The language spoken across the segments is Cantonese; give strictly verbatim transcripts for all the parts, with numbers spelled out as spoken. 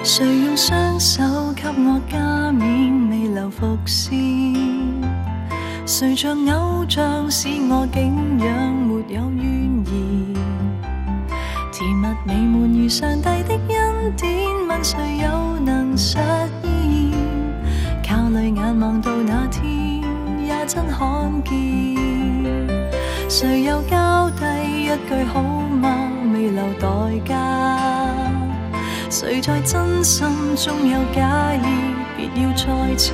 谁用雙手給我加冕，未留伏線？誰像偶像使我敬仰，沒有怨言？甜蜜美滿如上帝的恩典，問誰又能實現？靠淚眼望到那天，也真看見。誰又交低一句好嗎？未留代價。誰在真心中有假意？別要再查。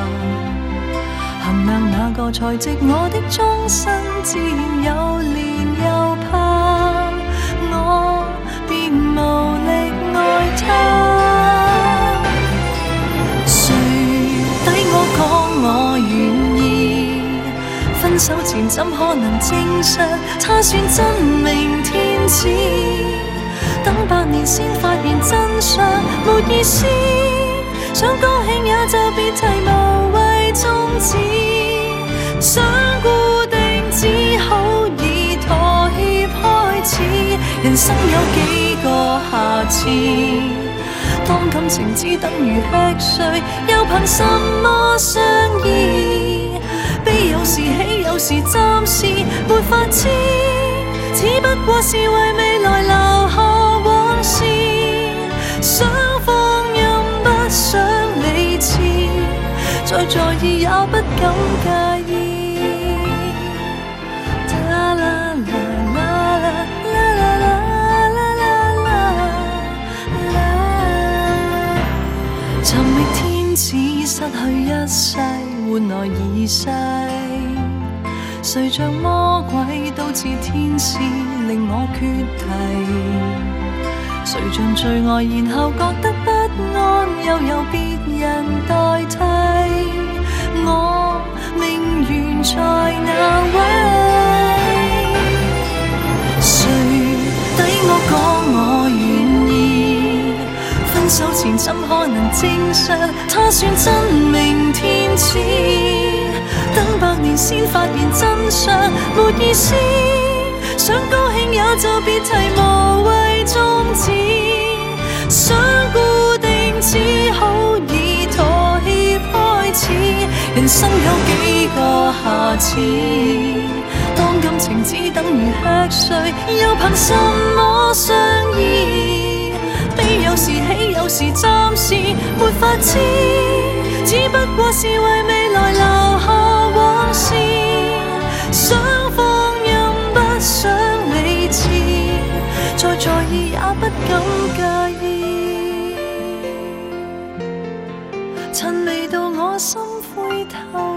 衡量哪個才值我的終身？自然有憐又怕，我便無力愛他。誰抵我講我願意？分手前怎可能證實他算真命天子？等百年先發現真相，沒意思。想高興也就別提，無謂終止。想固定只好以妥協開始。人生有幾個下次？當感情只等於吃睡，又憑什麼相依？悲有時喜有時暫時沒法知，只不過是為未來留下往事。想放任不想理智，再在意也不敢介意。啦啦啦啦啦啦啦啦啦啦，尋覓天子失去一世，換來二世。誰像魔鬼都似天使，令我決堤。誰像最愛然後覺得不安，又有別人代替。我命懸在那位，誰抵我講我願意？分手前怎可能證實他算真命天子？等百年先發現真相，沒意思。想高興也就別提，無謂終止。想固定只好以妥協開始。人生有幾個下次？當感情只等於吃睡，又憑什麼相依？悲有時喜有時暫時沒法知，只不過是為未來留下往事。想放任不想理智，再在意也不敢介意。趁未到我心灰透。